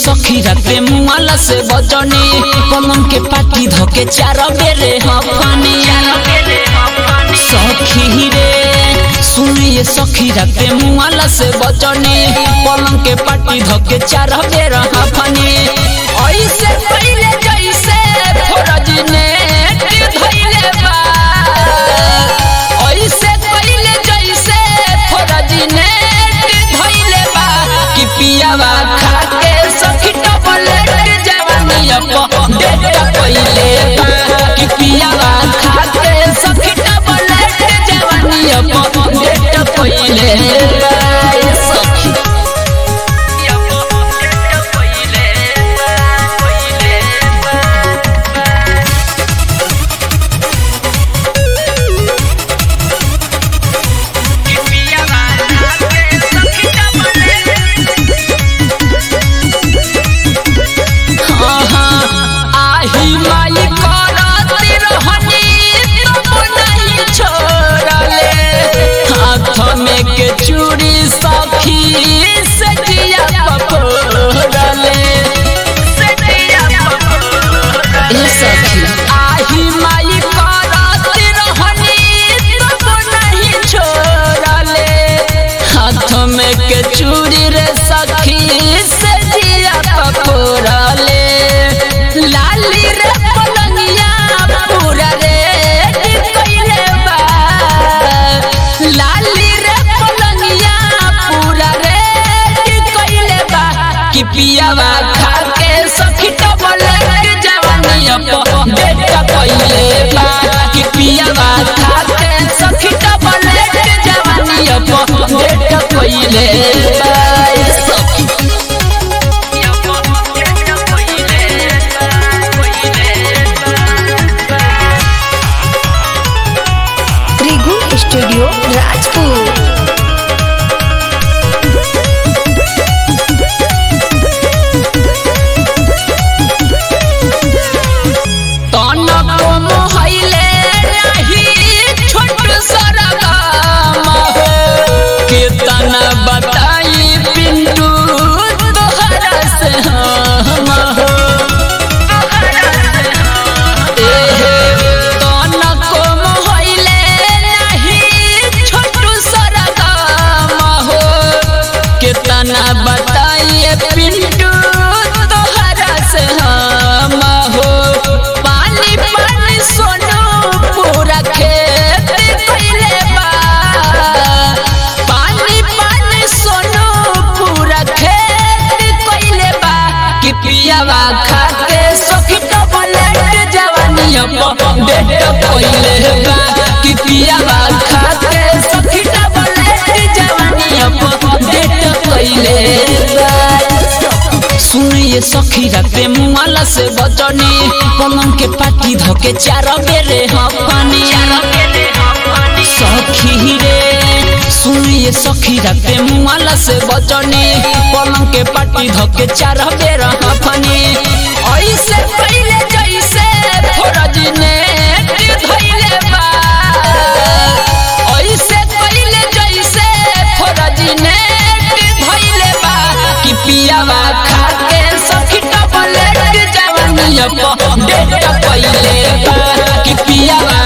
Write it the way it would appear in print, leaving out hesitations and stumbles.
सखी राते मुआला से बजनी पलंग के पाटी धके चार बेरे हफनी सखी रे सुनिए सखी राते मुआला से बजनी पलंग के पाटी धके चार बेरे हफनी ऐसे पहले जैसे फौरज ने धइले बा ऐसे पहले जैसे फौरज ने धइले बा कि पियावा खाके सखी टबलेट जवानी डेट पहिले बा कि पियावा खाके सखी टबलेट जवानी डेट पहिले बा सखी के चूड़ी सखी से जिया पकोड़ले ए सखी आही माई करत रहनी तब नहीं छोड़ले हाथ में के चूड़ी रे सखी से जिया पकोड़ले लाली रे पलंगिया पूरा रे कइले बा लाली पियावा खाके सखी टबलेट जवानी डेट पहिले बा कि पियावा खाके सखी टबलेट जवानी डेट पहिले बा सखी त्रिगु स्टूडियो राजपुर बताई पिंटू तोहरा से हम हो को मोहले नहीं छोटू सरगम हो कितना बताइए पिंटू तोहरा से हम हो पानी पानी सोनू पूरा खेत कइले बा पियावा खाके सखी टबलेट जवानी डेट पहिले बा कि पियावा खाके सखी टबलेट जवानी डेट पहिले बा सुनिए सखी राते मुआला से बजनी पलंग के पाटी धके चार बेरे हफनी सखी रे सुनिए सखी राते मुआला से बजनी पलंग के पाटी धके चार बेरा हफनी ऐसे पहले जैसे फौरज ने धइले बा ऐसे पहले जैसे फौरज ने धइले बा कि पियावा खाके सखी टबलेट जवानी डेट पहिले बा कि पियावा